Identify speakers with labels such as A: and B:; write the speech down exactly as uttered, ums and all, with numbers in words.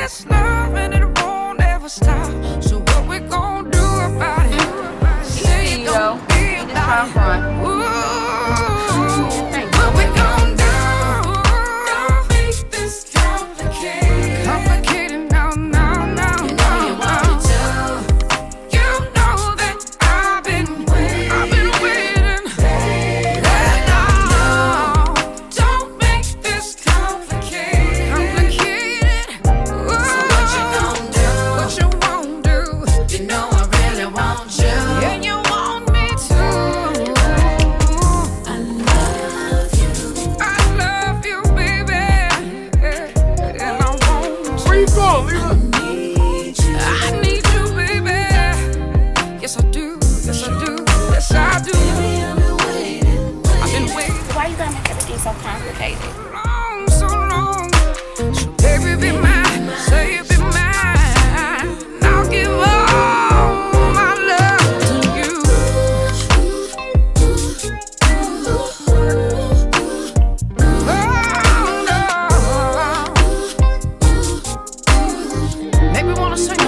A: this love and it won't ever stop. So what we gonna do about it? Say it gon' be about it. Ooh, what we gonna do? Don't make this complicated. Complicated, no, no, no, no. You know you want it to. You know that I've been waiting. I've been waiting. No, don't make this complicated. Complicated. Ooh, so what you gonna do? What you won't do? You know I really want you. And you want me too. I love you. I love you, baby. And I want you.
B: Where you going, Lila?
A: I need you, baby. Yes, I do. Yes, I do. Yes, I do. I've been waiting
C: Why you gotta make everything so complicated?
A: long, so long. So baby, be mine. Say it, be mine. I'll give all my love to you. Oh, no. Maybe wanna sing